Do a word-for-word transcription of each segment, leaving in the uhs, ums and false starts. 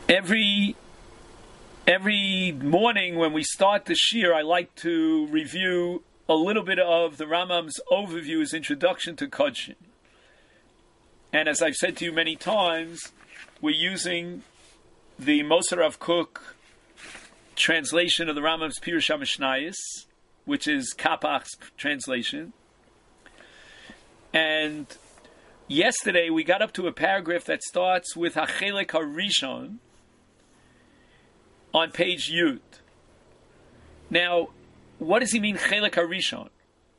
Every every morning when we start the shir, I like to review a little bit of the Rambam's overview, his introduction to Kodshin. And as I've said to you many times, we're using the Moser Rav Kook translation of the Rambam's Pirush HaMishnayos, which is Kapach's translation. And yesterday we got up to a paragraph that starts with Hachelek HaRishon on page Yud. Now, what does he mean, Chelek HaRishon?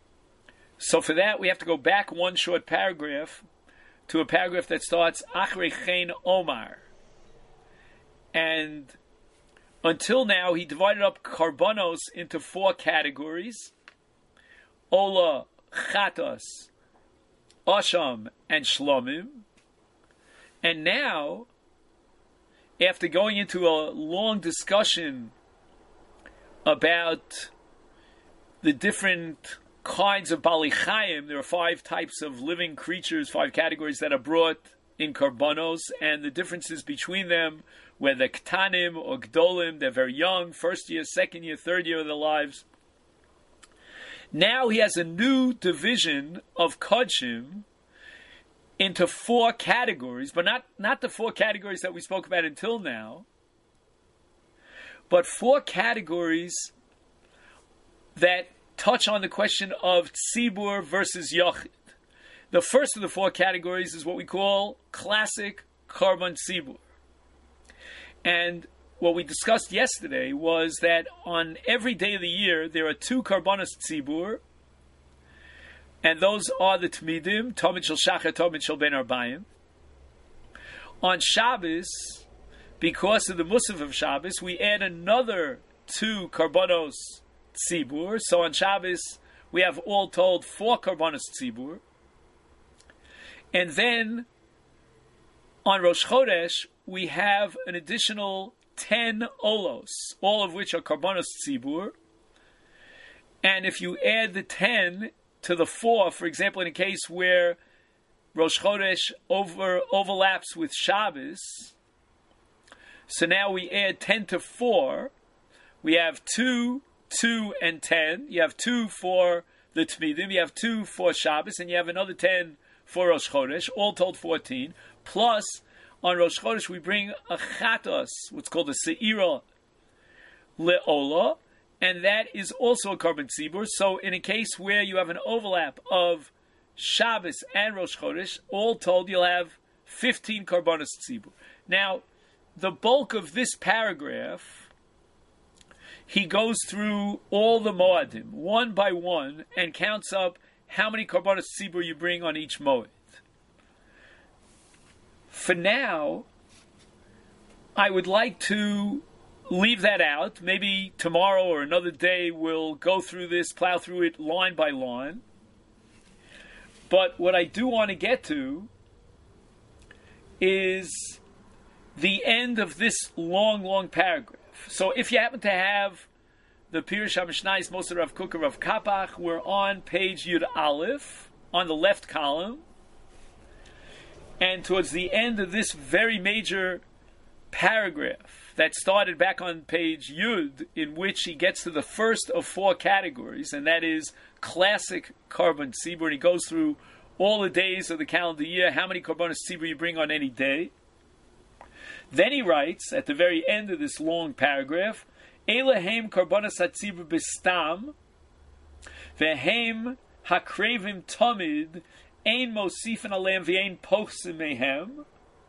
So for that, we have to go back one short paragraph to a paragraph that starts Achrei Chen Omar. And until now, he divided up Karbanos into four categories: Ola, Chatos, Asham, and Shlomim. And now, after going into a long discussion about the different kinds of Bali Chayim, there are five types of living creatures, five categories that are brought in Karbanos, and the differences between them, whether Ktanim or Gdolim, they're very young, first year, second year, third year of their lives. Now he has a new division of Kodshim into four categories, but not, not the four categories that we spoke about until now, but four categories that touch on the question of Tzibur versus Yochid. The first of the four categories is what we call classic Karban Tzibur. And what we discussed yesterday was that on every day of the year, there are two Karbanos Tzibur, and those are the Tmidim, Tomid Shel Shachar, Tomid Shel Ben Arbayim. On Shabbos, because of the Musaf of Shabbos, we add another two Karbanos Tzibur. So on Shabbos, we have all told four Karbanos Tzibur. And then on Rosh Chodesh, we have an additional ten Olos, all of which are Karbanos Tzibur. And if you add the ten to the four, for example, in a case where Rosh Chodesh over, overlaps with Shabbos, so now we add ten to four, we have two, two, and ten. You have two for the Tmidim, you have two for Shabbos, and you have another ten for Rosh Chodesh, all told fourteen. Plus, on Rosh Chodesh, we bring a Chatos, what's called a Se'ira Le'ola, and that is also a Karban Tzibur. So in a case where you have an overlap of Shabbos and Rosh Chodesh, all told you'll have fifteen Karbanos Tzibur. Now, the bulk of this paragraph, he goes through all the Moadim, one by one, and counts up how many Karbanos Tzibur you bring on each Moed. For now, I would like to leave that out. Maybe tomorrow or another day we'll go through this, plow through it line by line. But what I do want to get to is the end of this long, long paragraph. So if you happen to have the Pirush HaMishnayos, Moser Rav Kook, Rav Kapach, we're on page Yud Aleph, on the left column. And towards the end of this very major paragraph that started back on page Yud, in which he gets to the first of four categories, and that is classic Karban Tzibur, and he goes through all the days of the calendar year, how many Karbanos Tzibur you bring on any day. Then he writes, at the very end of this long paragraph, Elehem Karbanos HaTzibur Bistam, Vehem HaKrevim Tamid, Ein Mosifin Aleim V'Ein Pochsim Mehem.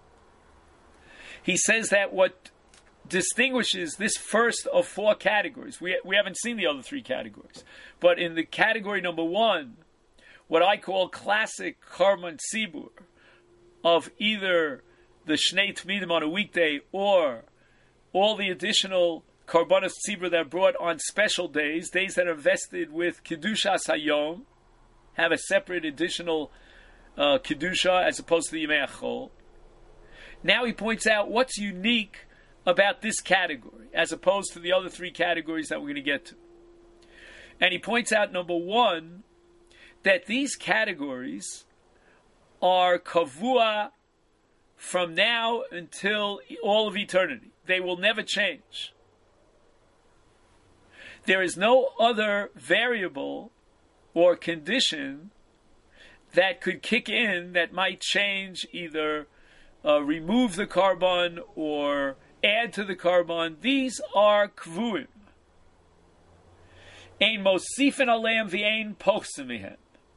He says that what distinguishes this first of four categories, we, we haven't seen the other three categories, but in the category number one, what I call classic Karban Tzibur, of either the Shnei Tmidim on a weekday or all the additional Karbanos Tzibur that are brought on special days, days that are vested with Kedushas Hayom, have a separate additional uh, Kedusha as opposed to the Yemei Achol. Now he points out what's unique about this category as opposed to the other three categories that we're going to get to. And he points out, number one, that these categories are kavua from now until all of eternity. They will never change. There is no other variable or condition that could kick in that might change, either uh, remove the carbon or add to the carbon. These are kvuim. Ein mosifin aleim v'ein postim mihem.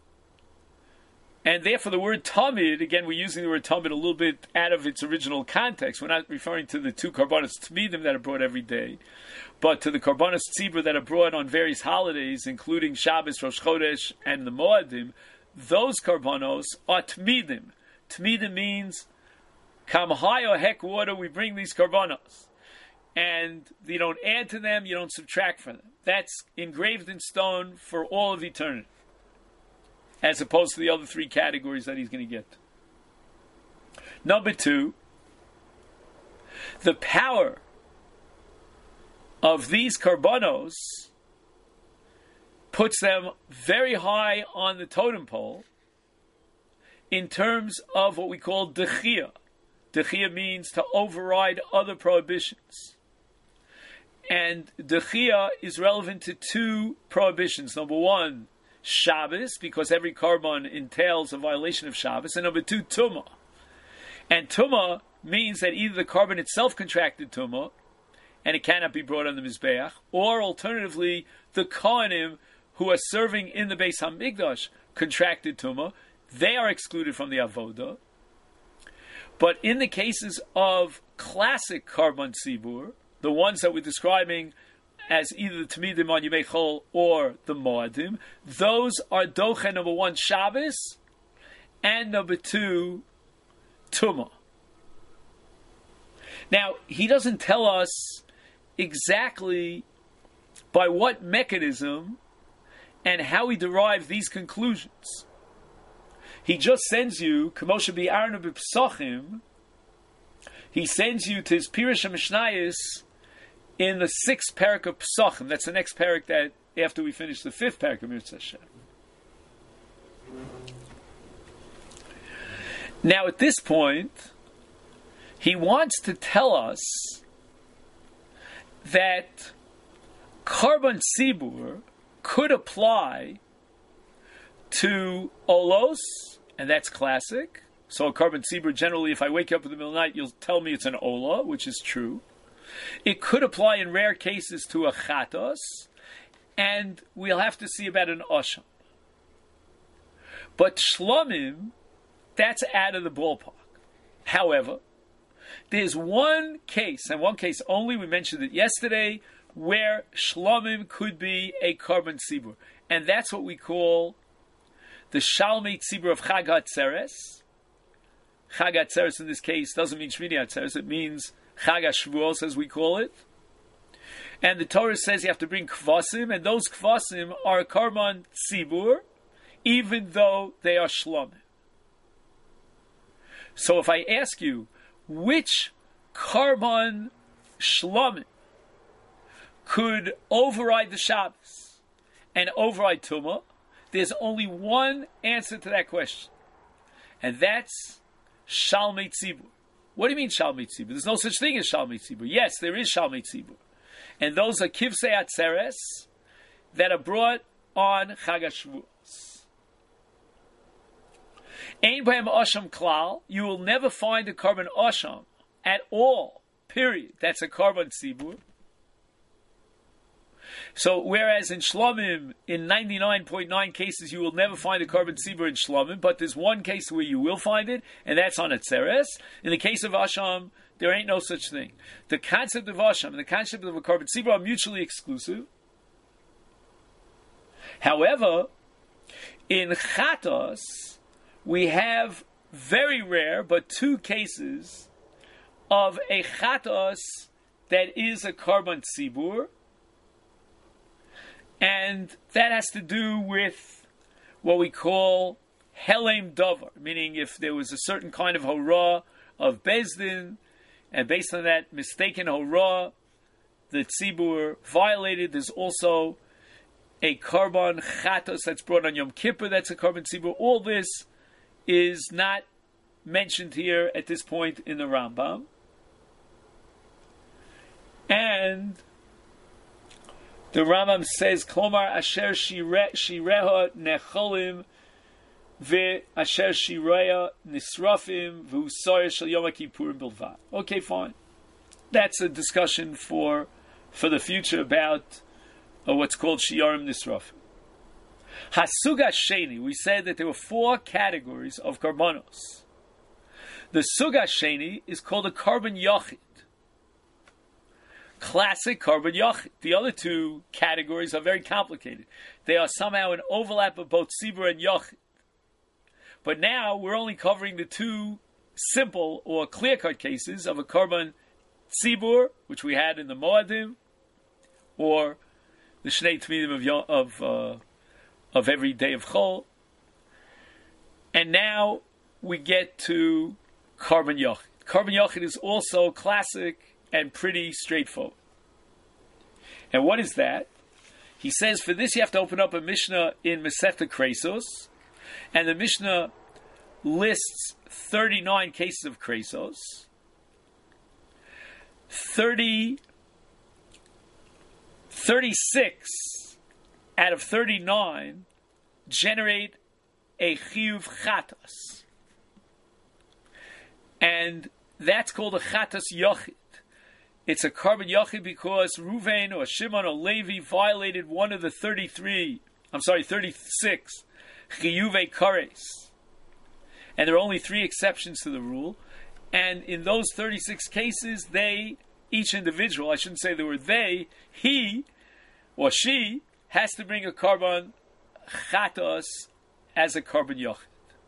And therefore the word tamid, again we're using the word tamid a little bit out of its original context. We're not referring to the two karbanos tamidim that are brought every day, but to the karbanos tzibur that are brought on various holidays, including Shabbos, Rosh Chodesh, and the Moadim. Those karbanos are tamidim. Tamidim means kam high or heck water, we bring these karbanos. And you don't add to them, you don't subtract from them. That's engraved in stone for all of eternity, as opposed to the other three categories that he's going to get. Number two, the power of these karbanos puts them very high on the totem pole in terms of what we call dechia. Dechia means to override other prohibitions. And dechia is relevant to two prohibitions. Number one, Shabbos, because every carbon entails a violation of Shabbos. And number two, Tumah. And Tumah means that either the carbon itself contracted Tumah, and it cannot be brought on the Mizbeach, or alternatively, the Kohanim who are serving in the Beis HaMikdash contracted Tumah. They are excluded from the Avodah. But in the cases of classic carbon Tzibur, the ones that we're describing as either the Tamidim on Yemei Chol or the Moadim, those are Doche, number one, Shabbos, and number two, Tumah. Now, he doesn't tell us exactly by what mechanism and how he derived these conclusions. He just sends you, K'moshe bi'arnu b'psachim, he sends you to his Pirush HaMishnayos in the sixth parak of Pesachim. That's the next parak that after we finish the fifth parak of Mitzvah Hashem. Now at this point, he wants to tell us that carbon tzibur could apply to olos, and that's classic. So a carbon tzibur, generally, if I wake up in the middle of the night, you'll tell me it's an ola, which is true. It could apply in rare cases to a chatos, and we'll have to see about an osham. But shlomim, that's out of the ballpark. However, there's one case, and one case only, we mentioned it yesterday, where shlomim could be a carbon tzibur. And that's what we call the shalmei tzibur of Chag HaTzeres. Chag HaTzeres in this case doesn't mean Shmini HaTzeres, it means Chag HaShavuos, as we call it. And the Torah says you have to bring kvasim, and those kvasim are a carbon tzibur, even though they are shlomim. So if I ask you, which carbon shlomim could override the Shabbos and override Tumah, there's only one answer to that question, and that's Shalmei Tzibur. What do you mean Shalmei Tzibur? There's no such thing as Shalmei Tzibur. Yes, there is Shalmei Tzibur, and those are Kivsei Atzeres that are brought on Chag HaShavuos. Ein b'hem Osham Klal, you will never find a carbon Osham at all, period. That's a carbon Tzibur. So, whereas in Shlomim, in ninety-nine point nine cases, you will never find a carbon tzibur in Shlomim, but there's one case where you will find it, and that's on Atzeres. In the case of Asham, there ain't no such thing. The concept of Asham and the concept of a carbon tzibur are mutually exclusive. However, in Chatos, we have very rare, but two cases of a Chatos that is a carbon tzibur. And that has to do with what we call helem davar, meaning if there was a certain kind of hora of Bezdin, and based on that mistaken hora, the tzibur violated. There's also a carbon chatos that's brought on Yom Kippur, that's a carbon tzibur. All this is not mentioned here at this point in the Rambam. And the Rambam says, Klomar asher shireha necholim ve asher shireha nisrafim v'usoyer shel Yom Kippurim bilvad. Okay, fine. That's a discussion for for the future about uh, what's called shiyarim nisrafim. Hasuga sheni, we said that there were four categories of karbanos. The suga sheni is called a carbon yachid. Classic carbon yachid. The other two categories are very complicated. They are somehow an overlap of both tzibur and yachid. But now we're only covering the two simple or clear-cut cases of a carbon tzibur, which we had in the Moadim, or the Shnei Tmidim of Yom, of uh, of every day of Chol. And now we get to carbon yachid. Carbon yachid is also classic and pretty straightforward. And what is that? He says for this you have to open up a Mishnah in Masechta Kresos, and the Mishnah lists thirty-nine cases of Kresos. thirty, thirty-six out of thirty-nine generate a chiyuv chatas. And that's called a chatas yachid. It's a carbon yachid because Ruvain or Shimon or Levi violated one of the thirty-three, I'm sorry, thirty-six chiyuvei kares. And there are only three exceptions to the rule. And in those thirty-six cases, they, each individual, I shouldn't say they were they, he or she has to bring a carbon chatas as a carbon yachid.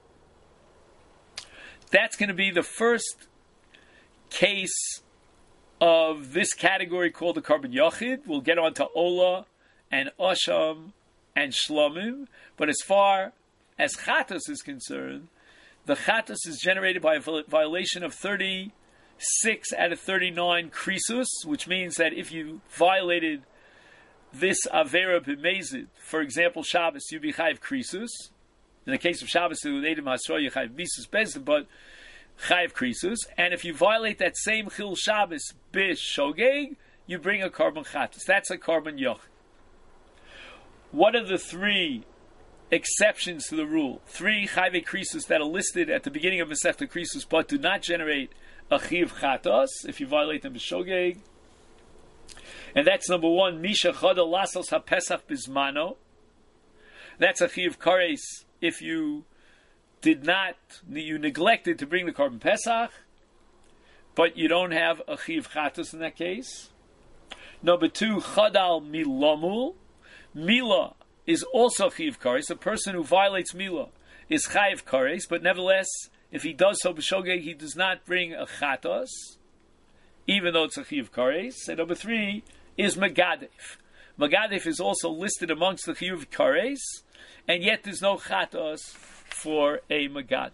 That's going to be the first case of this category called the carbon yachid. We'll get on to Ola and Asham and Shlomim. But as far as chatas is concerned, the chatas is generated by a violation of thirty-six out of thirty-nine krisus, which means that if you violated this avera b'mezid, for example, Shabbos, you'd be chayiv krisus. In the case of Shabbos, the Eidim Hasra, you chayiv bisus bezin, but chayiv krisus. And if you violate that same chil Shabbos b'shogeg, you bring a carbon chatas. That's a carbon yoch. What are the three exceptions to the rule? Three chayiv krisus that are listed at the beginning of Masechta Krisus, but do not generate a chiv chatas if you violate them b'shogeg. And that's number one, Misha Chada Lasos HaPesach Bizmano. That's a Chiv Kares if you did not, you neglected to bring the carbon Pesach, but you don't have a Chiv Chatas in that case. Number two, Chadal Milomul. Mila is also Chiv Kares. A person who violates Mila is Chayiv Kares, but nevertheless, if he does so b'shogeg, he does not bring a Chatas, even though it's a Chiv Kares. And number three is Megadef. Megadef is also listed amongst the Chiyuv Kares, and yet there's no Chatas for a Megadef.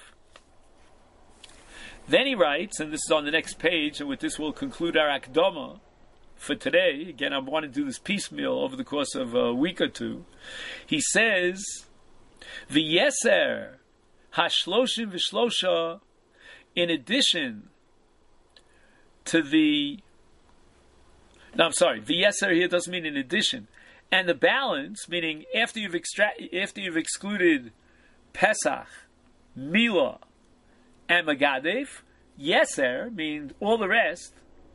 Then he writes, and this is on the next page, and with this we'll conclude our Akdama for today. Again, I want to do this piecemeal over the course of a week or two. He says, V'yeser hashloshim v'shlosha, in addition to the No, I'm sorry. The yeser here doesn't mean in addition, and the balance, meaning after you've extra- after you've excluded Pesach, Mila, and Megadef, yeser means all the rest.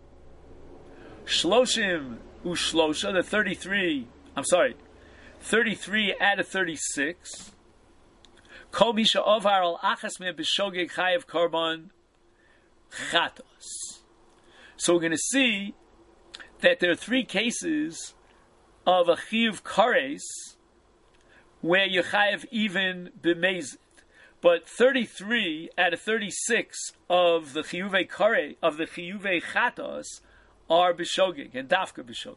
Shloshim ushlosha, the thirty-three. I'm sorry, thirty-three out of thirty-six. Kol misha ovar al achas me b'shogeg chayev karban chatos. So we're going to see that there are three cases of a chiyuv kares where you chayev even b'mezid, but thirty-three out of thirty-six of the chiyuvei kare of the chiyuvei chatos are b'shogeg and dafka b'shogeg.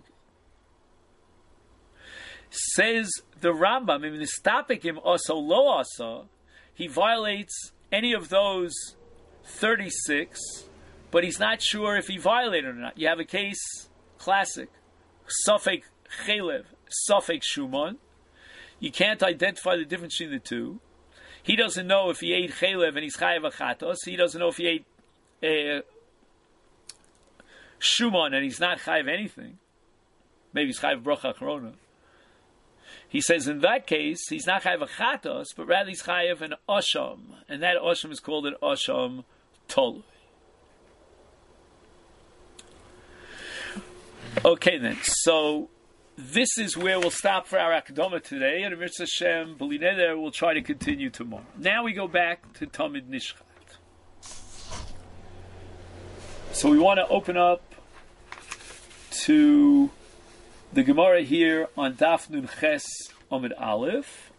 Says the Rambam, in the stapikim also lo asa, he violates any of those thirty-six, but he's not sure if he violated or not. You have a case. Classic, Safek Chelev, Safek Shuman. You can't identify the difference between the two. He doesn't know if he ate chaylev and he's chayav achatos. He doesn't know if he ate uh, shumon and he's not chayav anything. Maybe he's chayav bracha achrona. He says in that case, he's not chayav achatos, but rather he's chayav an osham. And that osham is called an osham tolu. Okay then, so this is where we'll stop for our Akadama today, and Mitzvah Hashem, B'li Neder, we'll try to continue tomorrow. Now we go back to Tamid Nishchat. So we want to open up to the Gemara here on Daf Nun Ches Amud Aleph.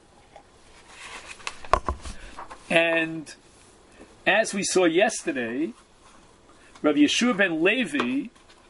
And as we saw yesterday, Rabbi Yeshua ben Levi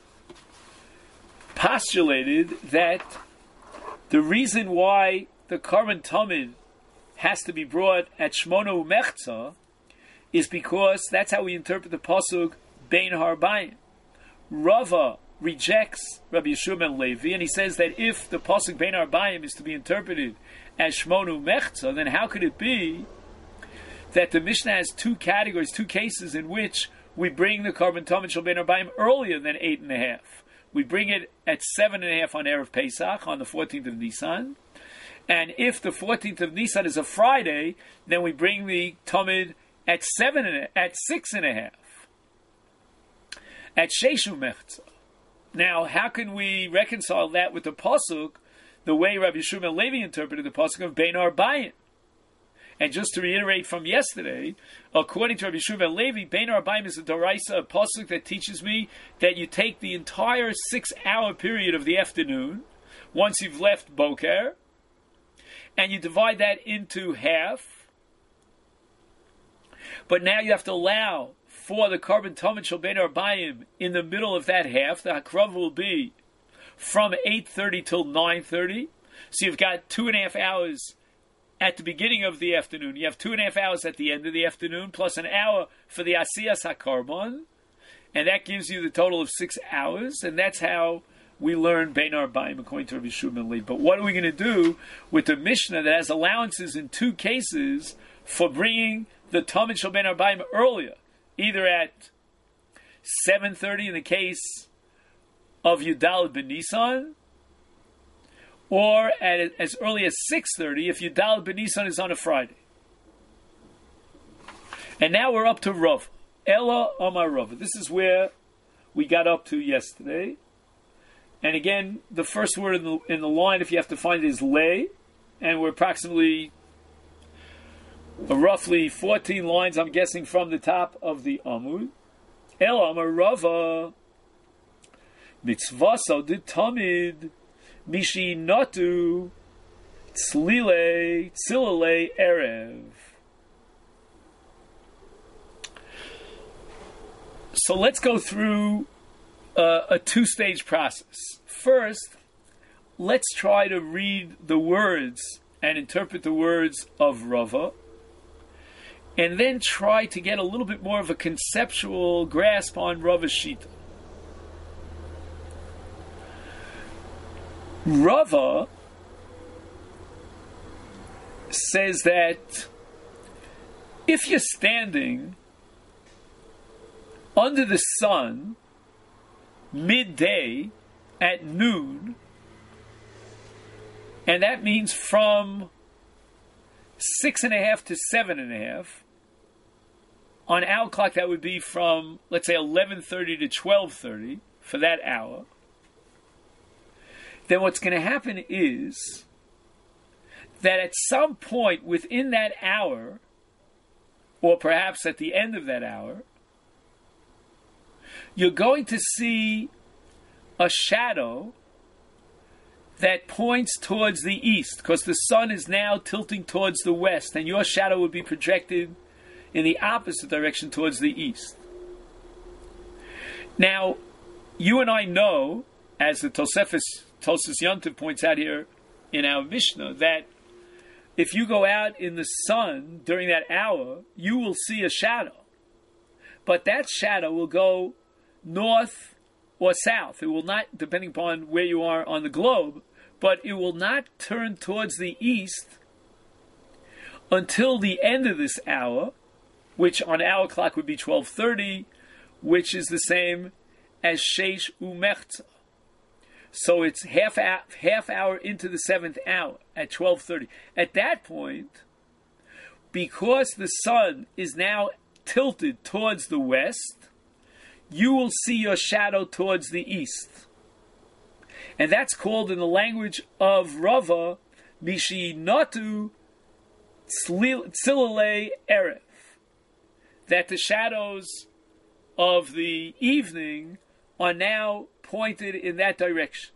postulated that the reason why the Karban Tamid has to be brought at Shmona Umechza is because that's how we interpret the pasuk Bein Harbayim. Rava rejects Rabbi Yeshua ben Levi, and he says that if the pasuk Bein Harbayim is to be interpreted as Shmona Umechza, then how could it be that the Mishnah has two categories, two cases in which we bring the Karban Tamid Shel Bein Harbayim earlier than eight and a half? We bring it at seven and a half on Erev Pesach, on the fourteenth of Nisan. And if the fourteenth of Nisan is a Friday, then we bring the Tamid at seven and a, at six and a half. At Sheshu Mechza. Now, how can we reconcile that with the Pasuk, the way Rabbi Yeshua ben Levi interpreted the Pasuk of Bein Harbayim? And just to reiterate from yesterday, according to Rabbi Yeshua ben Levi, Bein Harbayim is a Doraisa, a pasuk that teaches me that you take the entire six-hour period of the afternoon, once you've left Boker, and you divide that into half. But now you have to allow for the Karban Tamid Shel Bein Harbayim in the middle of that half. The Hakrav will be from eight thirty till nine thirty. So you've got two and a half hours at the beginning of the afternoon. You have two and a half hours at the end of the afternoon, plus an hour for the Asiyas HaKarban, and that gives you the total of six hours, and that's how we learn Bein Harbayim according to Rabbi Yeshua ben Levi. But what are we going to do with the Mishnah that has allowances in two cases for bringing the Tamid Shel Bein Harbayim earlier, either at seven thirty in the case of Yudal ben Nisan, or at as early as six thirty if Yudal ben Nisan is on a Friday. And now we're up to Rav. Ella Amar Rav. This is where we got up to yesterday. And again, the first word in the, in the line, if you have to find it, is lay. And we're approximately, uh, roughly fourteen lines, I'm guessing, from the top of the Amud. Ella Amar Rava. Mitzvasa de Tamid. Mishi Natu Tzlile Tzilale Erev. So let's go through uh, a two-stage process. First, let's try to read the words and interpret the words of Rava, and then try to get a little bit more of a conceptual grasp on Rava's Shita. Rava says that if you're standing under the sun midday at noon, and that means from six and a half to seven and a half, on our clock that would be from, let's say, eleven thirty to twelve thirty for that hour, then what's going to happen is that at some point within that hour, or perhaps at the end of that hour, you're going to see a shadow that points towards the east, because the sun is now tilting towards the west, and your shadow would be projected in the opposite direction towards the east. Now, you and I know, as the Tosefes Tosfos Yontiv points out here in our Mishnah, that if you go out in the sun during that hour, you will see a shadow. But that shadow will go north or south. It will not, depending upon where you are on the globe, but it will not turn towards the east until the end of this hour, which on our clock would be twelve thirty, which is the same as Sheish Umechza. So it's half hour, half hour into the seventh hour at twelve thirty. At that point, because the sun is now tilted towards the west, you will see your shadow towards the east. And that's called in the language of Rava, Mishi Natu Tzilale Erev. That the shadows of the evening are now pointed in that direction.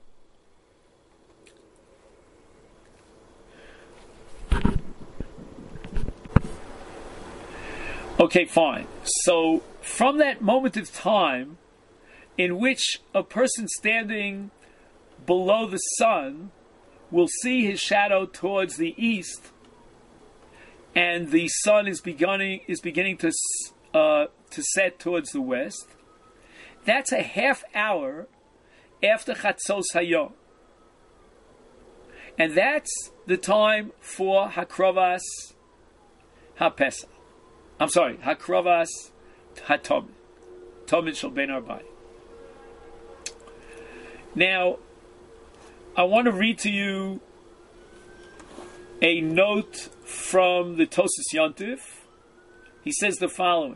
Okay, fine. So, from that moment of time in which a person standing below the sun will see his shadow towards the east, and the sun is beginning is beginning to uh, to set towards the west, that's a half hour after Chatzos Hayom, and that's the time for Hakrovas HaPesach. I'm sorry, Hakrovas HaTomid, Tomid Shel Ben Arbayim. Now, I want to read to you a note from the Tosas Yontif. He says the following.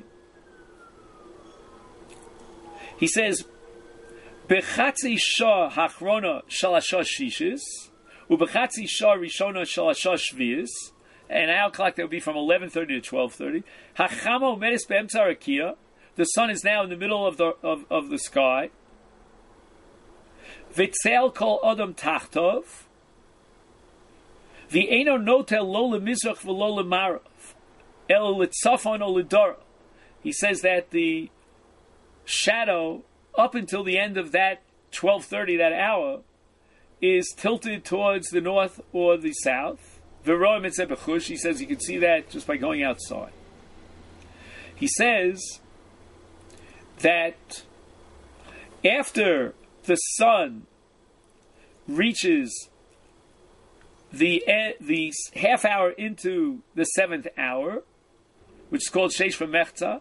He says, Bechatzi Shah Hachrona Shalasha Shishis, Ubechatzi Shah Rishona Shalasha Shvius, and our clock that would be from eleven thirty to twelve thirty. Hachamo Medis Be'emtza Rakia, the sun is now in the middle of the of, of the sky. Vitzel Kol Adam Tachtov, V'eino Notel Lo LeMizrach V'lo LeMarav, El Litzafon O Lidora. He says that the shadow up until the end of that twelve thirty, that hour, is tilted towards the north or the south. V'roim Etzeh B'chush, he says you can see that just by going outside. He says that after the sun reaches the the half hour into the seventh hour, which is called Sheish V'mechza,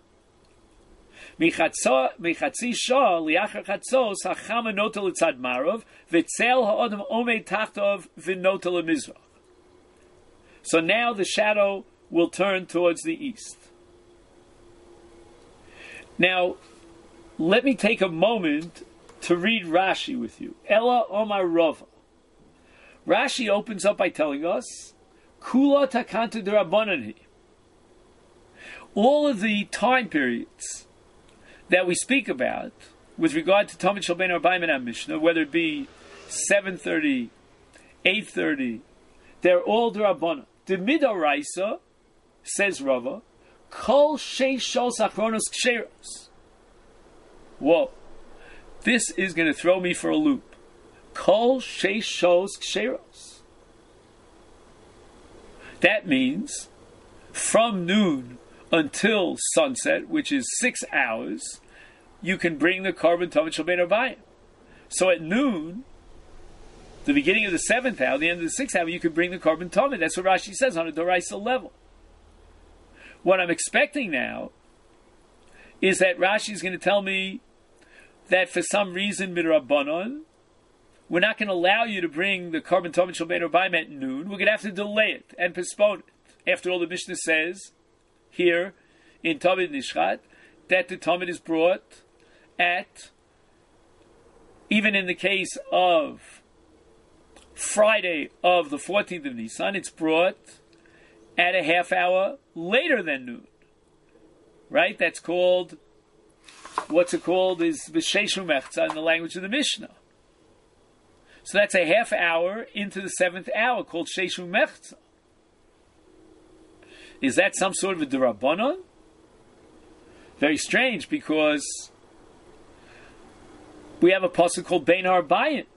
Michatzi Shah liachar chatzos hachama nota l'tzad marav v'tzel ha'odem omed tachtov v'nota l'mizrach. So now the shadow will turn towards the east. Now, let me take a moment to read Rashi with you. Ella Omar Rava. Rashi opens up by telling us, Kula takanta d'Rabbanan. All of the time periods that we speak about with regard to Tomid Shel Ben Arbayim and our Mishnah, whether it be seven thirty, eight thirty, they're all d'Rabbanan. The Midoraisa, says Rava, Kol Sheish Shos Achronos Ksheros. Whoa, this is going to throw me for a loop. Kol Sheish Shos Ksheros. That means from noon until sunset, which is six hours, you can bring the carbon Tomid Shel Ben Arbayim. So at noon, the beginning of the seventh hour, the end of the sixth hour, you can bring the carbon Tomid. That's what Rashi says on a Doraisa level. What I'm expecting now is that Rashi is going to tell me that for some reason, midrabanan, we're not going to allow you to bring the carbon Tomid Shel Ben Arbayim at noon. We're going to have to delay it and postpone it. After all, the Mishnah says here in Tomid Nishchat that the Tomid is brought at, even in the case of Friday of the fourteenth of Nisan, it's brought at a half hour later than noon. Right? That's called, what's it called, is B'Sheish Umechza in the language of the Mishnah. So that's a half hour into the seventh hour called Sheish Umechza. Is that some sort of a D'Rabbanan? Very strange, because we have a pasuk called Bein Arbayim.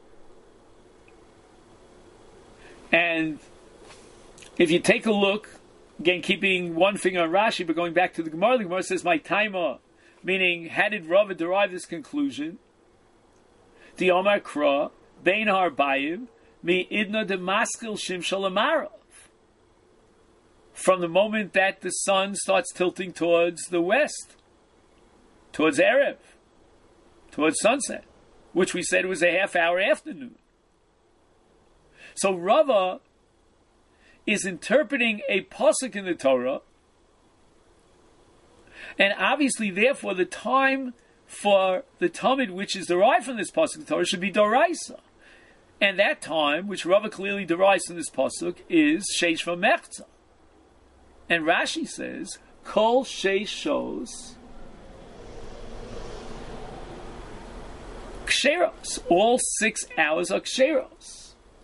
And if you take a look, again, keeping one finger on Rashi, but going back to the Gemara, the Gemara says, my taima, meaning, how did Rava derive this conclusion? The Omar Kra, Bein Arbayim, mi idna de maskil shim shalamarav. from the moment that the sun starts tilting towards the west, towards Erev, towards sunset, which we said was a half hour afternoon. So Rava is interpreting a pasuk in the Torah, and obviously, therefore, the time for the Talmud, which is derived from this pasuk in the Torah, should be Doraisa. And that time, which Rava clearly derives from this pasuk, is Sheish V'Mechza. And Rashi says, Kol Sheish Shos Ksheros. All six hours are Ksheros.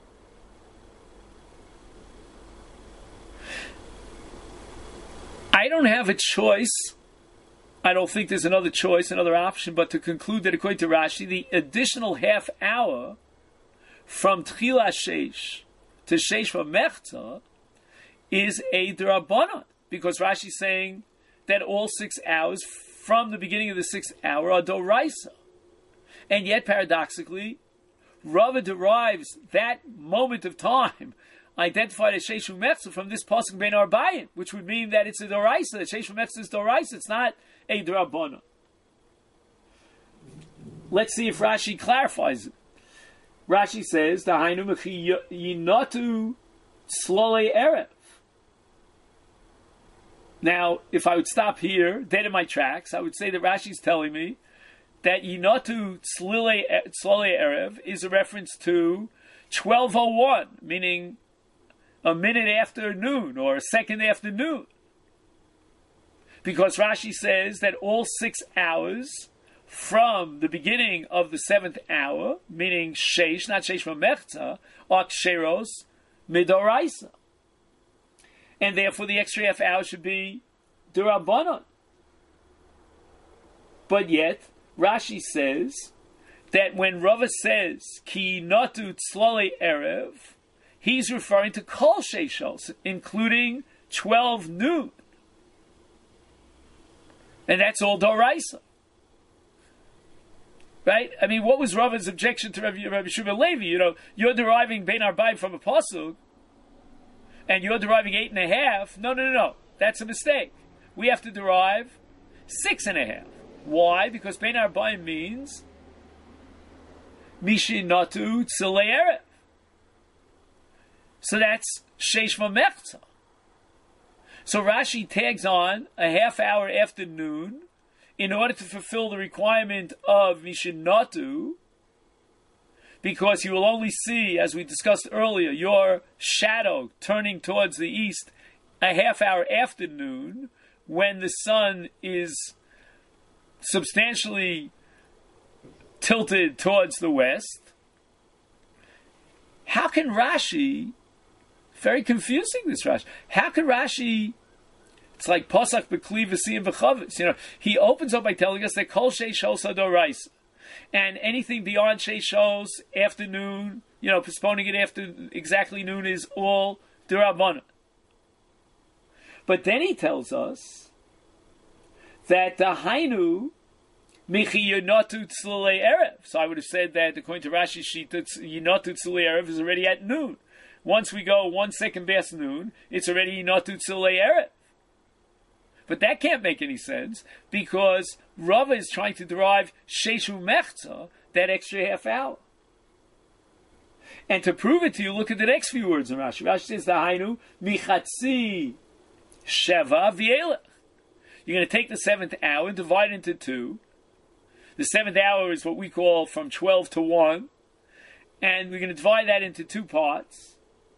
I don't have a choice. I don't think there's another choice, another option, but to conclude that according to Rashi, the additional half hour from Tchila Sheish to Sheish V'Mechza is a D'Rabbanan, because Rashi is saying that all six hours from the beginning of the sixth hour are Doraisa. And yet, paradoxically, Rava derives that moment of time identified as Sheish V'Mechza from this pasuk Ben Arbayim, which would mean that it's a Doraisa, that Sheish V'Mechza is Doraisa, it's not a D'Rabbanan. Let's see if Rashi clarifies it. Rashi says, "Dahainu mechi yinatu slole erev." Now, if I would stop here, dead in my tracks, I would say that Rashi is telling me that yinatu slole erev is a reference to twelve oh one, meaning a minute after noon or a second after noon. Because Rashi says that all six hours from the beginning of the seventh hour, meaning Sheish, not Sheish V'Mechza, are Ksheros Midoraisa. And therefore the extra half hour should be D'Rabbanan. But yet, Rashi says that when Rava says, Ki Natu Tzlole Erev, he's referring to Kol Sheishos, including twelve noon. And that's all Doraisa. Right? I mean, what was Rava's objection to Rabbi, Rabbi Shimon Levi? You know, you're deriving Bein Arbayim from a pasuk, and you're deriving eight and a half. No, no, no, no. That's a mistake. We have to derive six and a half. Why? Because Bein Arbayim means Mishinatu Tzilei Erev. So that's Sheish V'Mechza. So Rashi tags on a half hour after noon in order to fulfill the requirement of Mishinatu, because you will only see, as we discussed earlier, your shadow turning towards the east a half hour after noon when the sun is substantially tilted towards the west. How can Rashi, very confusing this Rashi, how can Rashi, it's like Pasach B'Kli V'Siyim V'Chavis, you know, he opens up by telling us that Kol Sheish Shos Adoraisa, and anything beyond Sheish Shos, afternoon, you know, postponing it after exactly noon is all D'Rabbanan. But then he tells us that the Hainu Michi Yonatu Tzlulei Erev. So I would have said that according to Rashi Shita, Yonatu Tzlulei Erev is already at noon. Once we go one second past noon, it's already Yonatu Tzlulei Erev. But that can't make any sense because Rava is trying to derive Sheish V'Mechza, that extra half hour. And to prove it to you, look at the next few words in Rashi. Rashi says, Dahainu Michatzi Sheva V'Elech. You're going to take the seventh hour and divide it into two. The seventh hour is what we call from twelve to one. And we're going to divide that into two parts.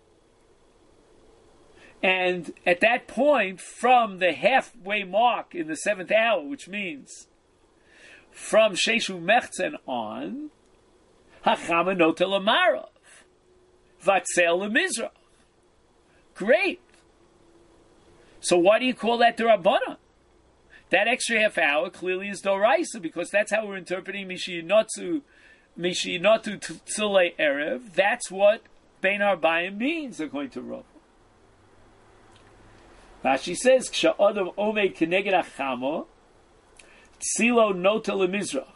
And at that point, from the halfway mark in the seventh hour, which means from Sheish V'Mechza on, Hachama Notel Amarav, Vatzel Lemizrach. Great. So why do you call that D'Rabbanan? That extra half hour clearly is Doraisa, because that's how we're interpreting Mishinatu Mishinatu Tzulei Erev. That's what Bein Arbayim means, according to Rav. Rashi says, Ksha'adam Omei Keneged Achamo, Tzilo Nota Lemizrach.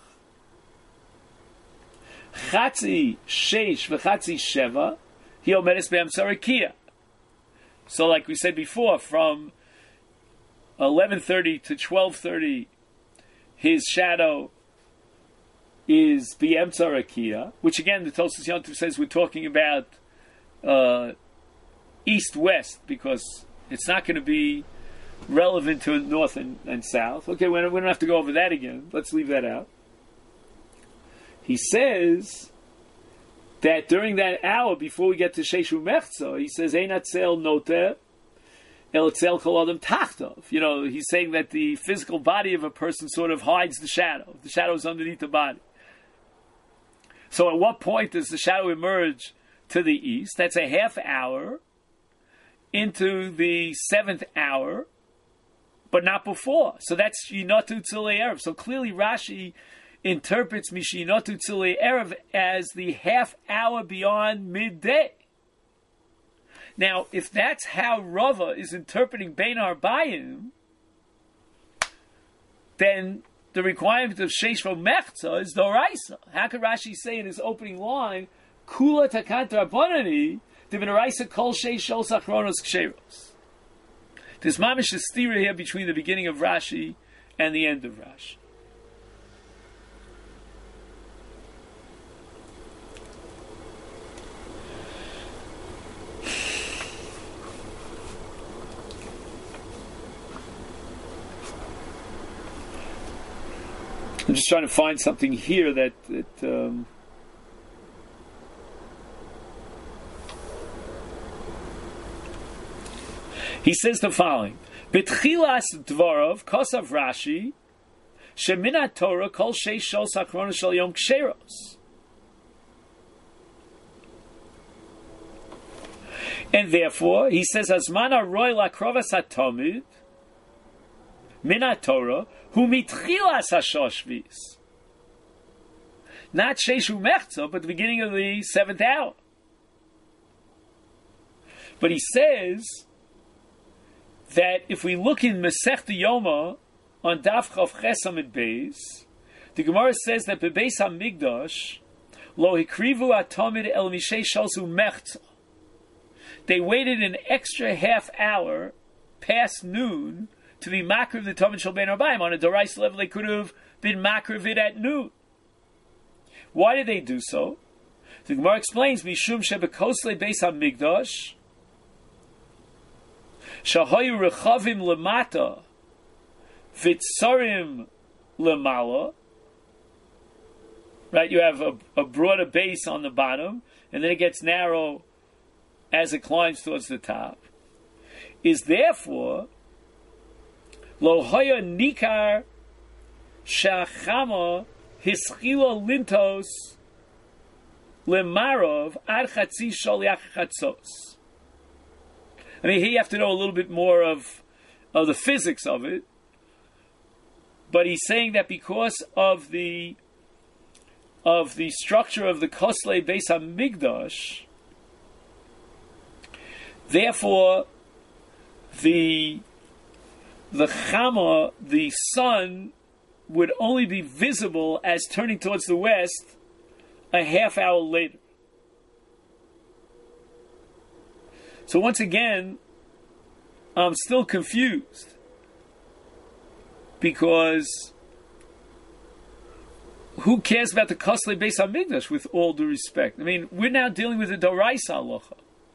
Chatzi Sheish V'Chatzi Sheva, He Omedes Be'am Sarakia. So like we said before, from eleven thirty to twelve thirty, his shadow is B'Emtza Rakia, which again the Tosfos Yontif says we're talking about uh, east-west, because it's not going to be relevant to north and, and south. Okay, we don't, we don't have to go over that again. Let's leave that out. He says that during that hour before we get to Sheshu Mechza, he says, Einat Tzel Noter El Tzel Kol Adam Tachtov. You know, he's saying that the physical body of a person sort of hides the shadow. The shadow is underneath the body. So at what point does the shadow emerge to the east? That's a half hour into the seventh hour, but not before. So that's Yinotu Tzilei Erev. So clearly Rashi interprets Mishinotu Tzilei Erev as the half hour beyond midday. Now, if that's how Rava is interpreting Bein Harbayim, then the requirement of Sheshvo Mechza is Doraisa. How could Rashi say in his opening line, Kula Takant Rabbanani, Divinoraisa Kol Sheish Shol Sachronos Ksheros? There's mamish a stira here between the beginning of Rashi and the end of Rashi. I'm just trying to find something here that, that um, he says the following: B'tchilas dvarov kosav Rashi sheminat Torah kol sheish shol sakronos shel yom ksheros. And therefore, he says, Azmana roy lakrovas hatomid minat Torah hu mitchilas hashoshvis. Not Sheshu Mechza, but the beginning of the seventh hour. But he says that if we look in Masechta Yoma on Daf Chav Ches Amud Beis, the Gemara says that Bebeis Hamikdash lo hikrivu atomid el mishei shalzu mechza. They waited an extra half hour past noon to be makriv the Talmid Shel Bein Harbayim. On a Dorais level, they could have been makriv it at noon. Why did they do so? The Gemara explains, Mishum shebekosle Beis Hamikdash shahayu rechavim lemata vitzarim lemala. Right, you have a, a broader base on the bottom, and then it gets narrow as it climbs towards the top. Is therefore lo haya nikar shachama hischila lintos lemarov ad chatzi sholiach chatzos. I mean, here you have to know a little bit more of of the physics of it, but he's saying that because of the of the structure of the Koslei Beis HaMikdash, therefore the the Chama, the sun, would only be visible as turning towards the west a half hour later. So once again, I'm still confused, because who cares about the Koslei Beis HaMikdash, with all due respect? I mean, we're now dealing with the Doraisa Halacha.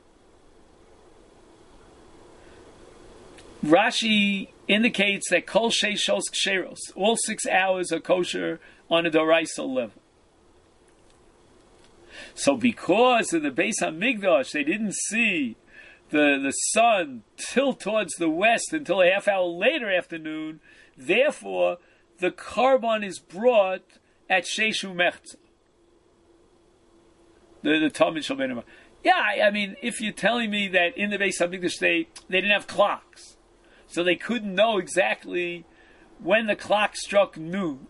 Rashi indicates that Kol Sheish Shos Ksheros, all six hours are kosher on a Doraisa level. So because of the Beis HaMikdash, they didn't see the, the sun tilt towards the west until a half hour later afternoon, therefore the carbon is brought at Sheshu Mechza, the, the Talmid Shel Bein Harbayim. Yeah, I, I mean, if you're telling me that in the Beis HaMikdash they, they didn't have clocks, so they couldn't know exactly when the clock struck noon,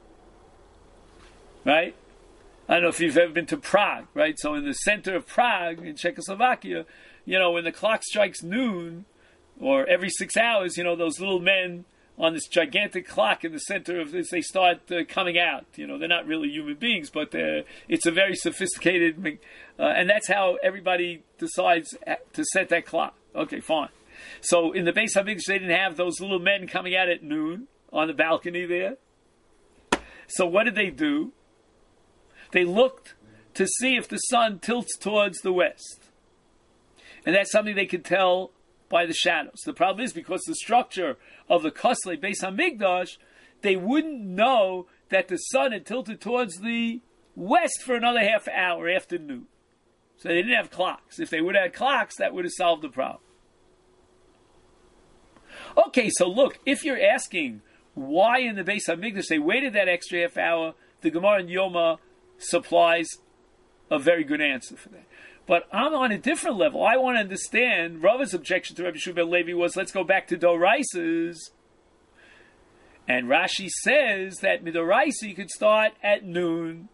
right? I don't know if you've ever been to Prague, right? So in the center of Prague, in Czechoslovakia, you know, when the clock strikes noon, or every six hours, you know, those little men on this gigantic clock in the center of this, they start uh, coming out. You know, they're not really human beings, but it's a very sophisticated, uh, and that's how everybody decides to set that clock. Okay, fine. So in the Beis Hamikdash, they didn't have those little men coming out at noon on the balcony there. So what did they do? They looked to see if the sun tilts towards the west. And that's something they could tell by the shadows. The problem is, because the structure of the Koslei Beis Hamikdash, they wouldn't know that the sun had tilted towards the west for another half hour after noon. So they didn't have clocks. If they would have had clocks, that would have solved the problem. Okay, so look, if you're asking why in the Beis Hamikdash they waited that extra half hour, the Gemara in Yoma supplies a very good answer for that. But I'm on a different level. I want to understand, Rava's objection to Rabbi Shua ben Levi was, let's go back to Doraisas. And Rashi says that Midoraisa you could start at noon.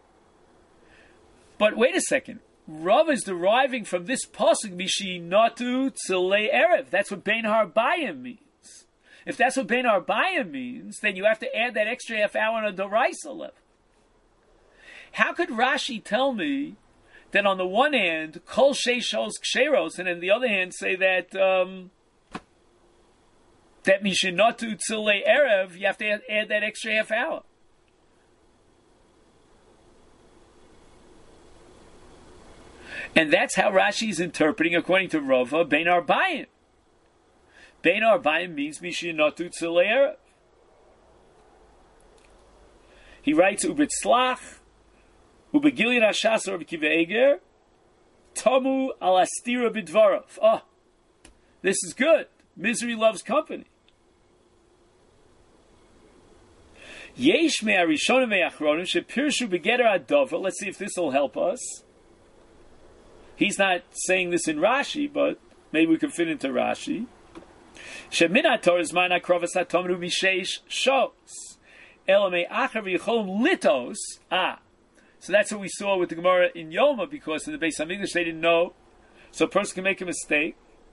But wait a second. Rav is deriving from this pasuk Mishi Natu Tzilei Erev. That's what Bein Harbayim means. If that's what Bein Harbayim means, then you have to add that extra half hour on a Doraisa level. How could Rashi tell me that on the one hand, Kol Sheishos Ksheros, and on the other hand say that um, that Mishinatu Tzilei Erev, you have to add, add that extra half hour? And that's how Rashi is interpreting, according to Rava, Bein Arbayim. Bein Arbayim means Mishinatu Tzilei Erev. He writes, Ubitzlach, Ubegilin Hashas or Kiva Eger, Tamu al Astira Bidvarov. Oh, this is good. Misery loves company. Yesh me Arishonim me'achronim shepirshu begeder adova. Let's see if this will help us. He's not saying this in Rashi, but maybe we can fit into Rashi. Sheminat Torah is ma'ana krovas hatomru mishesh shos. Ela me'achar v'yicholim litos. Ah. So that's what we saw with the Gemara in Yoma, because in the Beis Hamikdash they didn't know. So a person can make a mistake.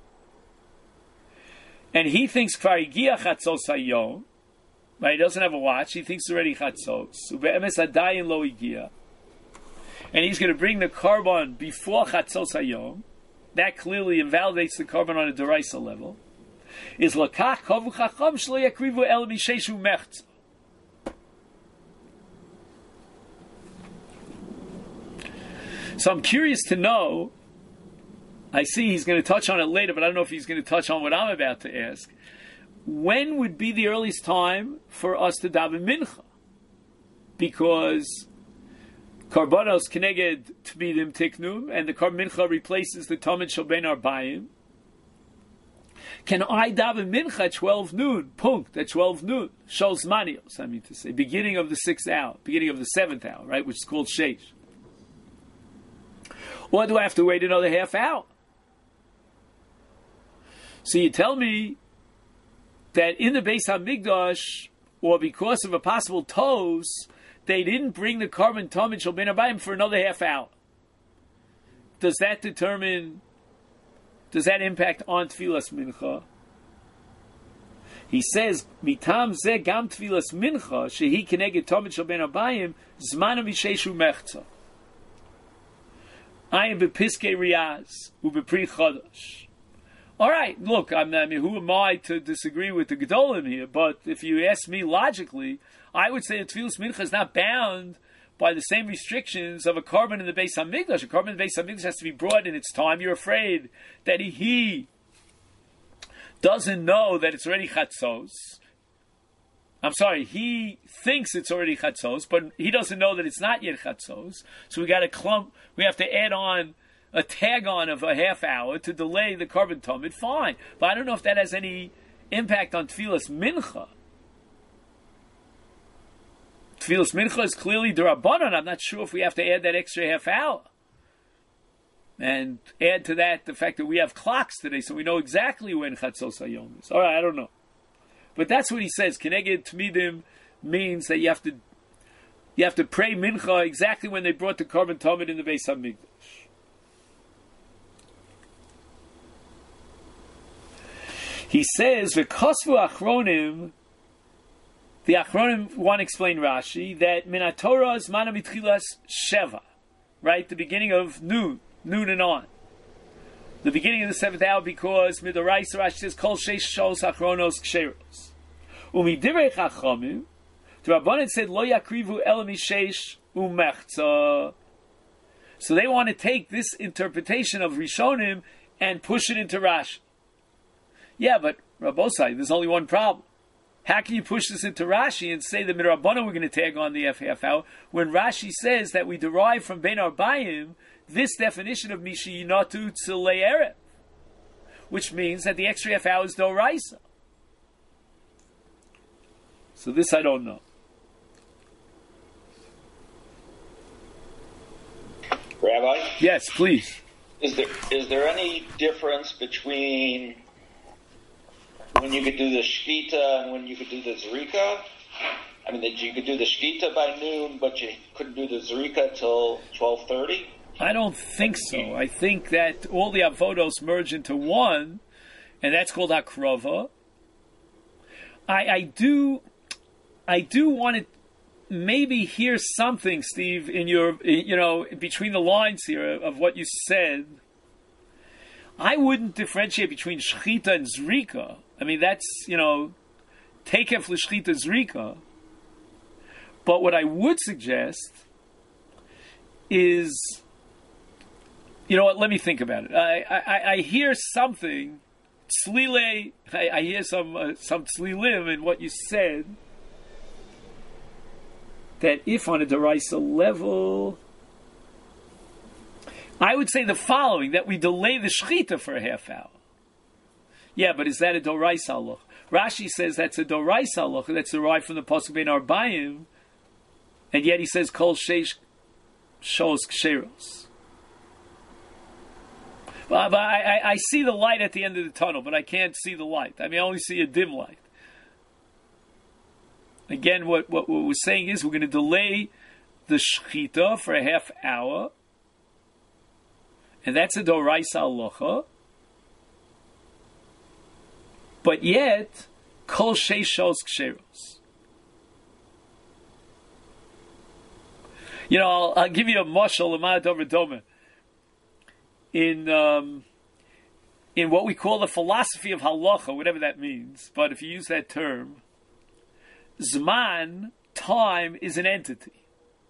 And he thinks Kvar Higia Chatzos Hayom. Right? He doesn't have a watch. He thinks it's already Chatzos. Ube'emes Adayin Lo Higia. And he's going to bring the carbon before Chatzos Hayom. That clearly invalidates the carbon on a Deraisa level. Is Lakach Kovu Chacham Shlo Yakrivu El Misheshu Mechz. So I'm curious to know, I see he's going to touch on it later, but I don't know if he's going to touch on what I'm about to ask. When would be the earliest time for us to daven mincha? Because karbanos keneged tmidim tiknum, and the karban mincha replaces the tamid shel bein arbayim. Can I daven mincha at twelve noon? Punkt, at twelve noon. Shol zmanios, I mean to say. Beginning of the sixth hour, beginning of the seventh hour, right, which is called sheish. Or do I have to wait another half hour? So you tell me that in the Beis Hamikdash, or because of a possible tos, they didn't bring the carbon tamid shel bein arbayim for another half hour. Does that determine, does that impact on Tfilas Mincha? He says, Mitam ze gam Tfilas Mincha, shehi keneged tamid shel bein arbayim, zmanam yisheshu mechza. I am bepiske riyaz, ubepri chodosh. All right, look, I'm, I mean, who am I to disagree with the Gedolim here? But if you ask me logically, I would say that Tfilas Mincha is not bound by the same restrictions of a carbon in the Beis Hamikdash. A carbon in the Beis Hamikdash has to be brought in its time. You're afraid that he, he doesn't know that it's already Chatzos. I'm sorry, he thinks it's already Chatzos, but he doesn't know that it's not yet Chatzos. So we got to clump, we have to add on a tag on of a half hour to delay the carbon tamid. Fine. But I don't know if that has any impact on Tfilas Mincha. Tfilas Mincha is clearly D'Rabbanan. I'm not sure if we have to add that extra half hour. And add to that the fact that we have clocks today, so we know exactly when Chatzos Hayom is. All right, I don't know. But that's what he says. Keneged Tmidim means that you have to you have to pray mincha exactly when they brought the carbon tamid in the Beis Hamikdash. He says, "V'kosvu achronim." The achronim want to explain Rashi that minatorah is mana mitchilas sheva, right? The beginning of noon, noon and on. the beginning of the seventh hour, because Midoraisa Rashi says Kol Sheish Shos Achronos Ksheros. Umidirei Chachamim, the Rabbanan said Lo Yakrivu El Misheish Umechza. So they want to take this interpretation of Rishonim and push it into Rashi. Yeah, but Rabbosai, there's only one problem. How can you push this into Rashi and say that Midrabbana we're going to tag on the F half hour when Rashi says that we derive from Bein Arbayim this definition of Mishiyinatu Tzilei Erev, which means that the extra half hour is Doraisa. So this I don't know. Rabbi? Yes, please. Is there is there any difference between when you could do the shkita and when you could do the zrika? I mean, that you could do the shkita by noon, but you couldn't do the zrika till twelve thirty? I don't think so. I think that all the avodos merge into one, and that's called akrova. I, I do, I do want to maybe hear something, Steve, in your, you know, between the lines here of what you said. I wouldn't differentiate between shchita and zrika. I mean, that's, you know, takef l'shchita zrika. But what I would suggest is, you know what, let me think about it. I, I, I hear something, tzlile, I, I hear some, uh, some tzlilim in what you said, that if on a deraisa level, I would say the following, that we delay the shechita for a half hour. Yeah, but is that a doraisa halacha? Rashi says that's a doraisa halacha, that's derived from the pasuk bein arbayim, and yet he says kol sheish shos ksheros. Well, but I, I, I see the light at the end of the tunnel, but I can't see the light. I mean, I only see a dim light. Again, what, what, what we're saying is we're going to delay the shechita for a half hour, and that's a doraisa halacha. But yet, kol sheishos ksheros. You know, I'll, I'll give you a mashal l'mad over doma. In um, in what we call the philosophy of halacha, whatever that means, but if you use that term, Zman, time, is an entity.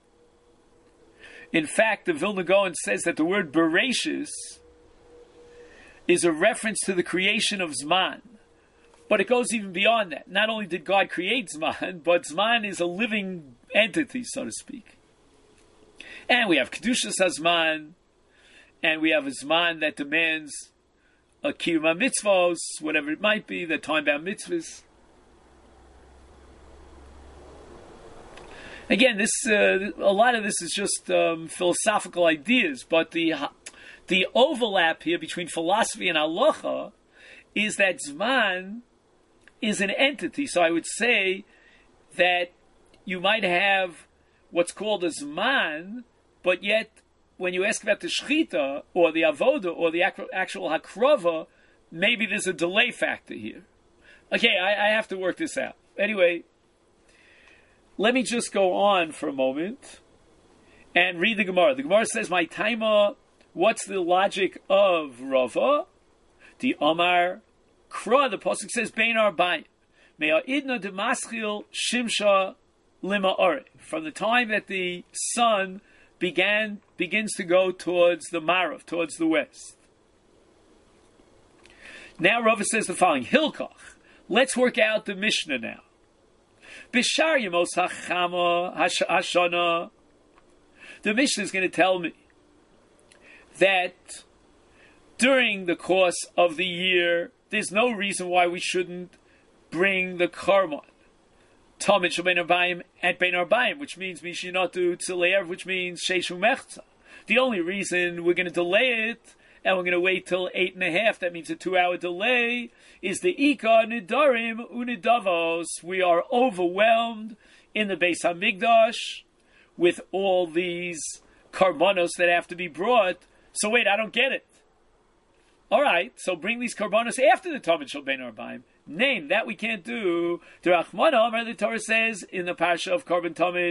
In fact, the Vilna Gaon says that the word Bereshis is a reference to the creation of Zman. But it goes even beyond that. Not only did God create Zman, but Zman is a living entity, so to speak. And we have Kedushas HaZman, and we have a Zman that demands a Kiyum HaMitzvos, whatever it might be, the time-bound mitzvahs. Again, this uh, a lot of this is just um, philosophical ideas, but the the overlap here between philosophy and halacha is that Zman is an entity. So I would say that you might have what's called a Zman, but yet when you ask about the shechita or the avoda or the actual hakrova, maybe there's a delay factor here. Okay, I, I have to work this out. Anyway, let me just go on for a moment and read the Gemara. The Gemara says, "My taima, what's the logic of Rava? The Omar Kra." The pasuk says, "Bein arbayim mea idna demaschil shimsha lima ore." From the time that the sun began begins to go towards the Marav, towards the west. Now Rava says the following: Hilkach. Let's work out the Mishnah now. Bishar Yemos Hachama Hashana. The Mishnah is going to tell me that during the course of the year, there's no reason why we shouldn't bring the Karmon. Tamid Shel Bein Arbayim at Bein Arbayim, which means Mishinatu Tzilei, which means Sheishu Mechza. The only reason we're going to delay it, and we're going to wait till eight and a half, that means a two-hour delay, is the Ika Nidarim Unidavos. We are overwhelmed in the Beis HaMikdash with all these karbanos that have to be brought. So wait, I don't get it. All right, so bring these karbanos after the Tamid Shel Bein Arbayim. Name, that we can't do. The Rachmana Amar, the Torah says in the Parsha of Karban Tamid,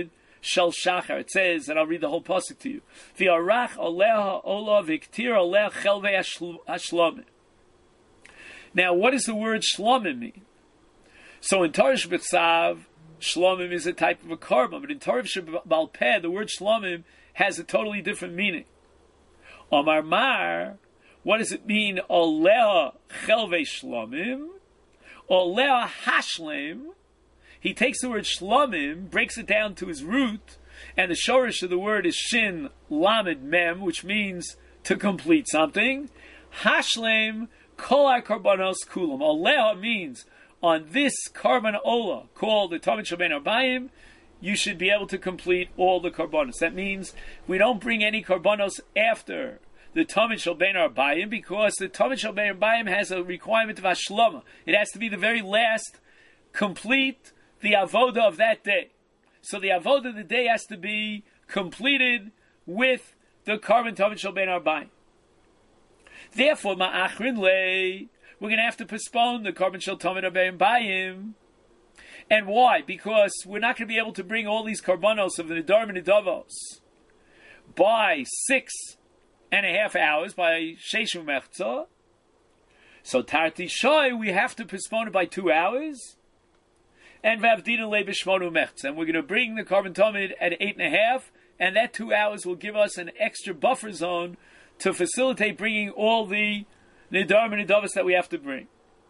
shel shachar. It says, and I'll read the whole pasuk to you. V'arach oleha ola v'ktir oleh chelvei hashlomim. Now, what does the word shlomim mean? So in Torah Shabbat shlomim is a type of a korban, but in Torah Shabbat Peh, the word shlomim has a totally different meaning. Omar Mar, what does it mean? Oleh chelvei shlomim, oleh hashlem. He takes the word shlomim, breaks it down to his root, and the shorish of the word is shin lamed mem, which means to complete something. Hashlem kol ha-karbanos kulam. Oleh means on this karban ola called the Tamid Shel Bein Arbayim, you should be able to complete all the karbanos. That means we don't bring any karbanos after the Tamid Shel Bein Arbayim, because the Tamid Shel Bein Arbayim has a requirement of hashlama. It has to be the very last, complete the avoda of that day. So the avoda of the day has to be completed with the karban Tamid Shel Bein Arbayim. Therefore, ma'achrin lei, we're going to have to postpone the karban shel Tamid Arbayim Bayim. And why? Because we're not going to be able to bring all these karbanos of the Nidarim and Nidavos by six and a half hours, by Sheshu Mechza. So Tarti Shoy, we have to postpone it by two hours. And Vavdina Le B'Shmonu Mechza. And we're going to bring the karban Tamid at eight and a half, and that two hours will give us an extra buffer zone to facilitate bringing all the Nidarim and Nidavos that we have to bring.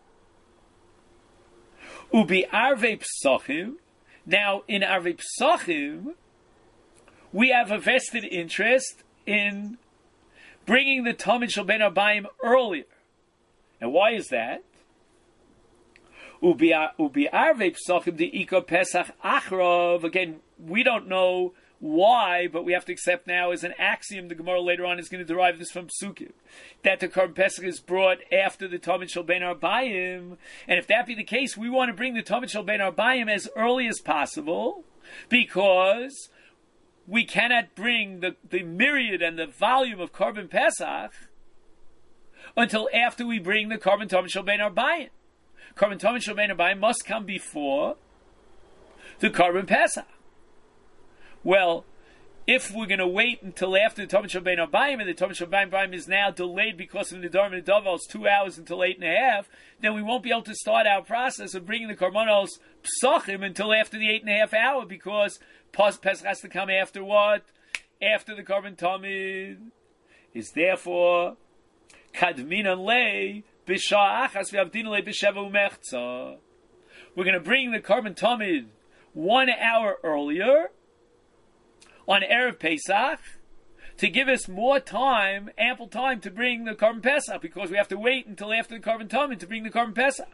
Ubi Arvei Psachim. Now, in Arvei Psachim, we have a vested interest in bringing the Tamid Shel Bein Arbayim earlier. And why is that? Ubi Arvei Psachim the Iko Pesach Achrov. Again, we don't know why, but we have to accept now as an axiom. The Gemara later on is going to derive this from Psukim, that the Karban Pesach is brought after the Tamid Shel Bein Arbayim. And if that be the case, we want to bring the Tamid Shel Bein Arbayim as early as possible, because we cannot bring the, the myriad and the volume of Karban Pesach until after we bring the Karban Tamid Shel Bein Arbayim. Karban Tamid Shel Bein Arbayim must come before the Karban Pesach. Well, if we're going to wait until after the Tamid Shel Bein Arbayim, and the Tamid Shel Bein Arbayim is now delayed because of the Nidarim and Nidavos two hours until eight and a half, then we won't be able to start our process of bringing the Karbanos Psachim until after the eight and a half hour, because Pesach has to come after what? After the Karban Tamid. Is therefore Kadminan Lei B'Shah Achas V'Avdin Lei B'Sheva U'Mechza. We're going to bring the Karban Tamid one hour earlier on Erev Pesach, to give us more time, ample time to bring the Karban Pesach, because we have to wait until after the Karban Tamid to bring the Karban Pesach.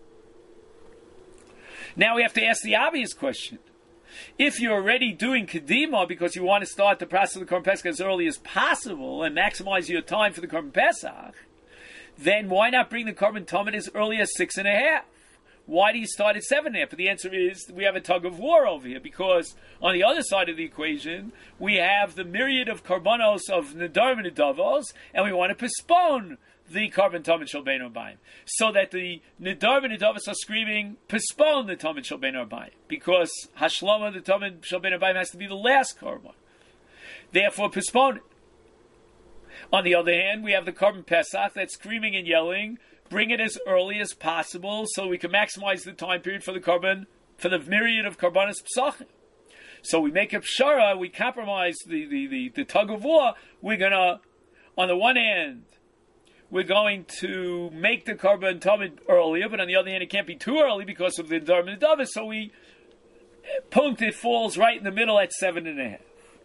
Now we have to ask the obvious question. If you're already doing Kedima because you want to start the process of the Karban Pesach as early as possible and maximize your time for the Karban Pesach, then why not bring the Karban Tamid as early as six and a half? Why do you start at seven and a half? But the answer is we have a tug of war over here, because on the other side of the equation, we have the myriad of karbanos of Nidarim and Nidavos, and we want to postpone the Karban Tamid Shel Bein Arbayim, so that the Nidarim and Nidavos are screaming, postpone the Tamid Shel Bein Arbayim, because Hashlama, the Tamid Shel Bein Arbayim, has to be the last Karban. Therefore, postpone it. On the other hand, we have the Karban Pesach that's screaming and yelling, bring it as early as possible so we can maximize the time period for the Karban, for the myriad of Karbanos Psachim. So we make a pshara, we compromise the, the, the, the tug of war. We're going to, on the one hand, we're going to make the Karban Tamid earlier, but on the other hand, it can't be too early because of the Nidarim and Nidavos, so we, punct, it falls right in the middle at seven and a half.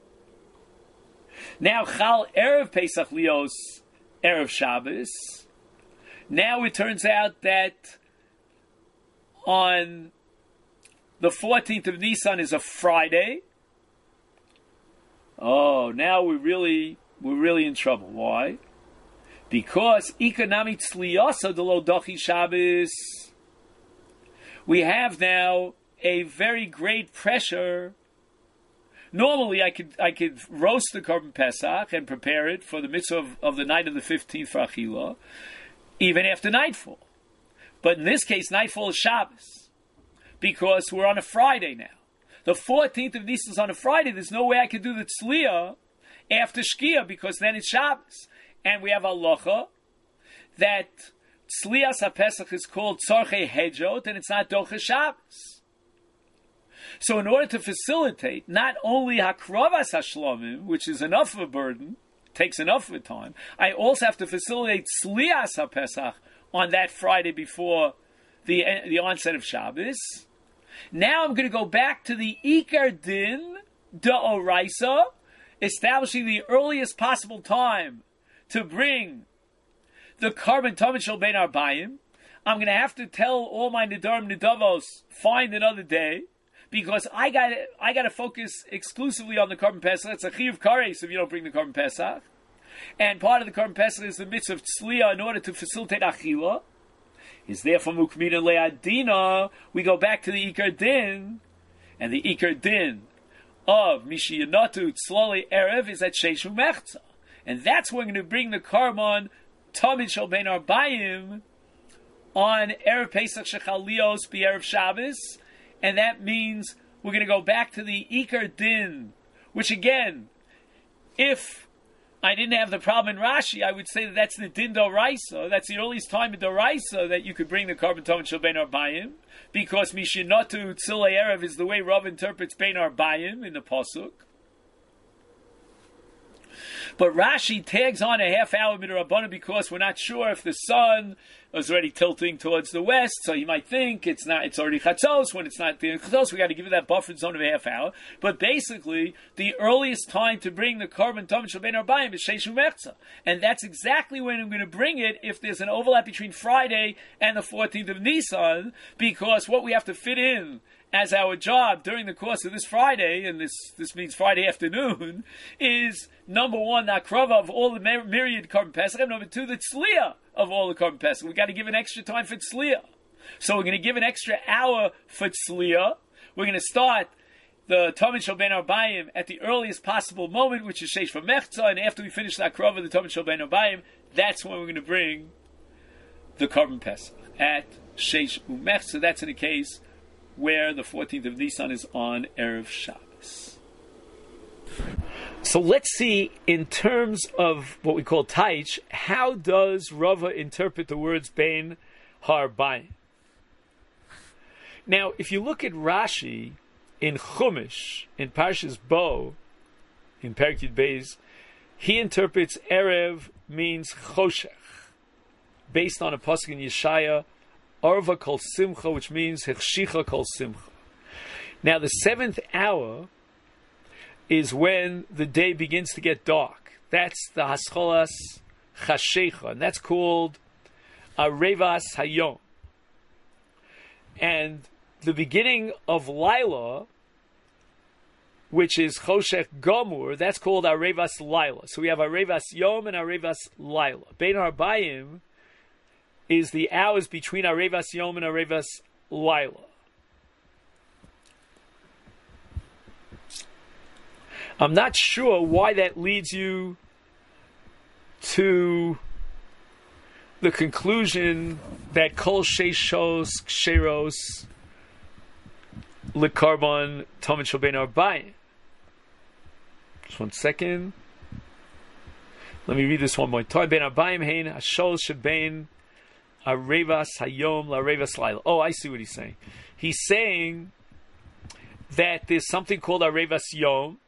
Now, Chal Erev Pesach Lios, Erev Shabbos. Now it turns out that on the fourteenth of Nisan is a Friday. Oh, now we're really we're really in trouble. Why? Because Ikonami Tzliyasa Delo Dochi Shabbos. We have now a very great pressure. Normally, I could I could roast the Karban Pesach and prepare it for the mitzvah of, of the night of the fifteenth for Achila, even after nightfall. But in this case, nightfall is Shabbos, because we're on a Friday now. the fourteenth of Nisan is on a Friday, there's no way I could do the Tzliya after Shkia, because then it's Shabbos. And we have halacha that Tzliyas HaPesach is called Tzorchei Hedjot, and it's not Docha Shabbos. So in order to facilitate not only Hakravas HaShlomim, which is enough of a burden, takes enough of a time, I also have to facilitate Tzliyas HaPesach on that Friday before the, the onset of Shabbos. Now I'm going to go back to the Ikar Din D'Oraisa, establishing the earliest possible time to bring the Karban Tamid Shel Bein Arbayim. I'm going to have to tell all my Nidarim Nidavos, find another day, because I got I got to focus exclusively on the Karban Pesach. It's a Chiyuv Kares if you don't bring the Karban Pesach. And part of the Karban Pesach is the mitzvah of Tzliya in order to facilitate Achila. Is therefore Mukmina Le'adina. We go back to the Ikar Din, and the Ikar Din of Mishiyanatu Tzlali Erev is at Sheishu Mechza. And that's when we're going to bring the Karban Tamid Shel Bein Arbayim on Erev Pesach Shechalios B'Erev Shabbos. And that means we're going to go back to the Ikar Din, which again, if I didn't have the problem in Rashi, I would say that that's the Din D'Oraisa. That's the earliest time in D'Oraisa that you could bring the Karban Tamid Shel Bein Arbayim, because Mishinatu Tzilei Erev is the way Rav interprets Bein Arbayim in the Pasuk. But Rashi tags on a half hour midrabanan because we're not sure if the sun is already tilting towards the west, so you might think it's not. It's already chatzos. When it's not the chatzos, we got to give it that buffer zone of a half hour. But basically, the earliest time to bring the Karban Tamid Shel Bein Arbayim is Sheishu Mechza, and that's exactly when I'm going to bring it if there's an overlap between Friday and the fourteenth of Nisan, because what we have to fit in as our job during the course of this Friday, and this this means Friday afternoon, is number one, the akrava of all the myriad Karban Pesach, and number two, the tzliya of all the Karban Pesach. We got to give an extra time for tzliya. So we're going to give an extra hour for tzliya. We're going to start the Tamid Shel Bein Arbayim at the earliest possible moment, which is Sheish V'Mechza, and after we finish the akrava of the Tamid Shel Bein Arbayim, that's when we're going to bring the Karban Pesach at Sheish V'Mechza. That's in a case where the fourteenth of Nisan is on Erev Shabbos. So let's see, in terms of what we call Taich, how does Rava interpret the words Bein Harbayim? Now, if you look at Rashi in Chumash, in Parshas Bo, in Perek Yud Beis, he interprets Erev means Choshech, based on a pasuk in Yeshaya, Arva kol simcha, which means Hechshicha kol simcha. Now, the seventh hour is when the day begins to get dark. That's the Hascholas Chashecha, and that's called Arevas Hayom. And the beginning of Laila, which is Choshech Gomur, that's called Arevas Laila. So we have Arevas Yom and Arevas Laila. Bein Harbayim is the hours between Arevas Yom and Arevas Laila. I'm not sure why that leads you to the conclusion that Kol Sheishos Ksheros L'Karban Tamid Shel Bein Arbayim. Just one second. Let me read this one more time. Bein Arbayim Hein Hashol Shebein Arevas Hayom L'Arevas Laila. Oh, I see what he's saying. He's saying that there's something called Arevas Yom,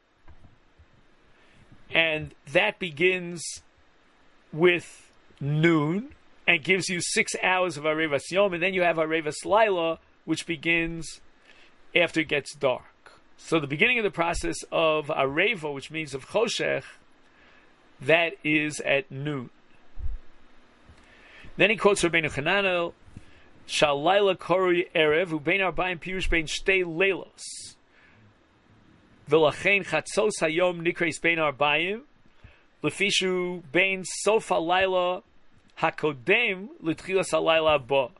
and that begins with noon and gives you six hours of Arevas Yom, and then you have Arevas Laila, which begins after it gets dark. So the beginning of the process of Areva, which means of Choshech, that is at noon. Then he quotes Rabbeinu Chananel, Shal Laila Korui Erev, Ubein Arbayim Pirush Bein Shtei Leilos. V'lachein Chatzos Hayom Nikreis Bein Arbayim, Lefishu Bein Sof HaLaila HaKodem L'Tchilas HaLaila Haba.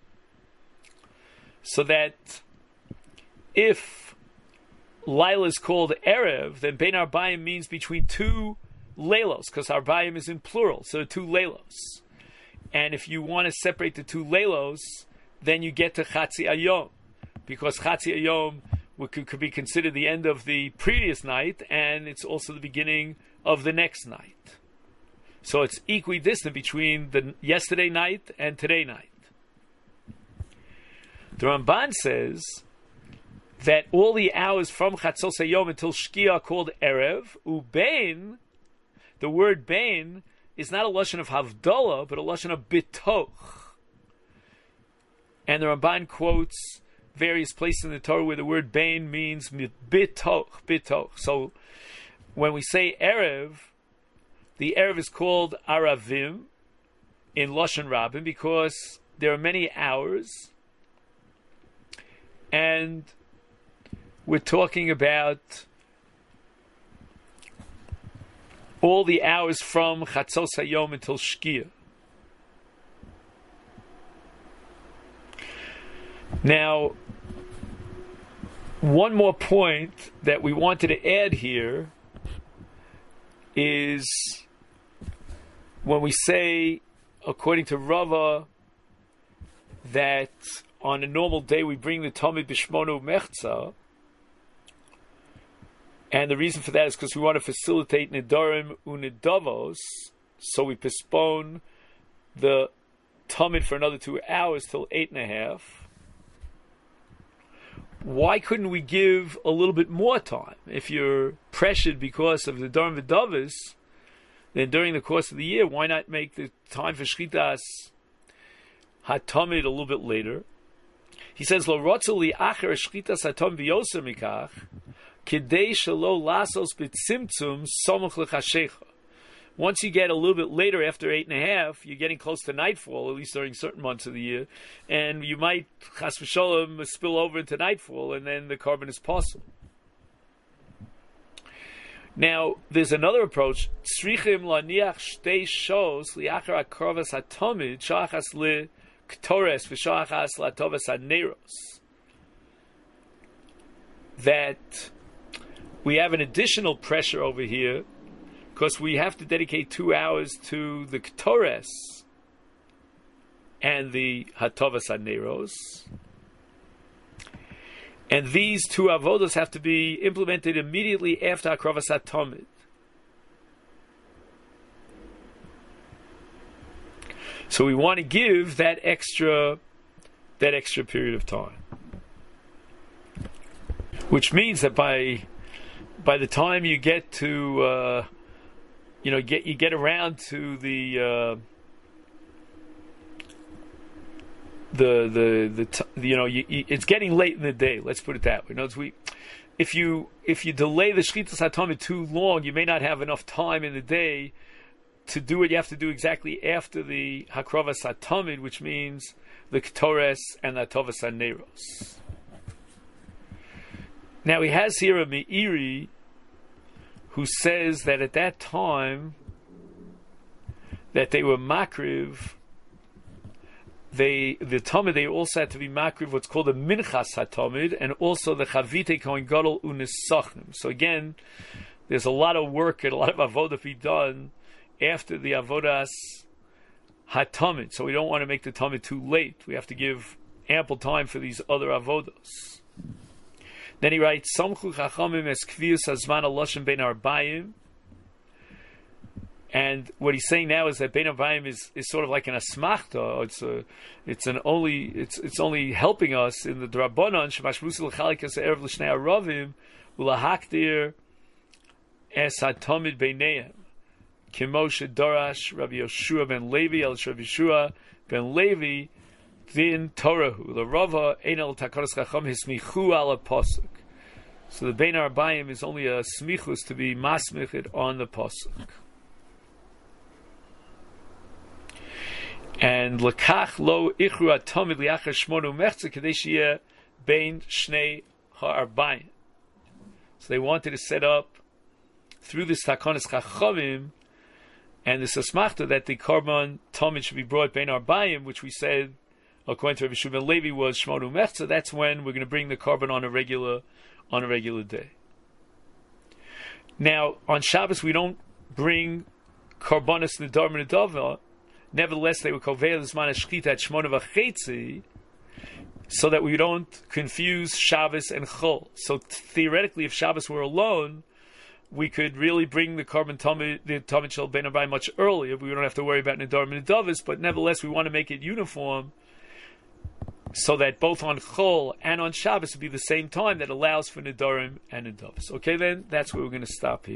So that if Laila is called Erev, then Bein Arbayim means between two Leilos, because Arbayim is in plural, so two Leilos. And if you want to separate the two Leilos, then you get to Chatzi Ayom, because Chatzi Ayom which could, could be considered the end of the previous night, and it's also the beginning of the next night. So it's equidistant between the yesterday night and today night. The Ramban says that all the hours from Chatzos Hayom until Shkia are called Erev. Ubein, the word Bein, is not a lashon of Havdalah, but a lashon of Bitoch. And the Ramban quotes various places in the Torah where the word Bein means Bitoch, Bitoch. So when we say Erev, the Erev is called Aravim in Lashon Rabim because there are many hours, and we're talking about all the hours from Chatzos Hayom until Shkia. Now, one more point that we wanted to add here is when we say, according to Rava, that on a normal day we bring the Talmud Bishmonu Mechza, and the reason for that is because we want to facilitate Nidarim Unidavos, so we postpone the Talmud for another two hours till eight and a half. Why couldn't we give a little bit more time? If you're pressured because of the Nidarim Vidavos, then during the course of the year, why not make the time for Shchitas HaTamid a little bit later? He says, Lo rotzu li acher Shchitas HaTamid v'yoser mikach, kidei shelo lasos b'tzimtzum somuch l'chashecha. Once you get a little bit later, after eight and a half, you're getting close to nightfall, at least during certain months of the year, and you might, chas v'sholem, spill over into nightfall, and then the carbon is possible. Now, there's another approach. Tzrichim laniach shtei shos liachar akrovas hatomid shachas le ktores v'shachas latovas haneros. That we have an additional pressure over here because we have to dedicate two hours to the ktores and the hatovas haneros. And these two avodas have to be implemented immediately after Akrovas HaTamid. So we want to give that extra, that extra period of time, which means that by by the time you get to, uh, you know, get you get around to the. Uh, The the the t- you know you, you, it's getting late in the day. Let's put it that way. Notice we, if you if you delay the Shchitas HaTamid too long, you may not have enough time in the day to do what you have to do exactly after the Hakrovas HaTamid, which means the Ketores and the Hatovas HaNeros. Now he has here a Meiri who says that at that time that they were makriv. They the Talmud they also had to be makriv what's called the Minchas HaTalmud and also the Chavite Kohen Gadol Unisachnim. So again, there's a lot of work and a lot of avodah to be done after the avodas HaTalmud. So we don't want to make the Talmud too late. We have to give ample time for these other avodas. Then he writes, Samchu Chachamim es Kvius Hazman Aloshem Ben Arbayim. And what he's saying now is that Bein Arbayim is, is sort of like an asmachta. It's a, it's an only, it's it's only helping us in the Drabanan Shemashmusil Chalikas Erev L'Shnei Aravim Ulahakdir Es Hatamid Beineim Kimoshe Dorash Rabbi Yoshua ben Levi El Rabbi Yeshua ben Levi Din Torahu LaRava Einel Takaras Chacham Hismichu Ala Pasuk. So the Bein Arbayim is only a smichus to be masmichid on the pasuk. And lekach lo ichru atomid liachar shmonu mechza kadeshiyah bein shnei ha'arbayin. So they wanted to set up through this takonis chachavim and this asmachta that the korban tamid should be brought bein arbayim, which we said according to Rabbi Shua ben Levi was shmonu mechza. That's when we're going to bring the korban on a regular on a regular day. Now on Shabbos we don't bring korbanos nidar minidava. Nevertheless, they were kovei l'zman hashchita at shmona v'chetzi. so that we don't confuse Shabbos and Chol. So theoretically, if Shabbos were alone, we could really bring the Korban Tamid, the Tamid Shel Ben Abai much earlier. We don't have to worry about Nedarim and Nedavis, but nevertheless, we want to make it uniform so that both on Chol and on Shabbos would be the same time that allows for Nedarim and Nedavis. Okay, then, that's where we're going to stop here.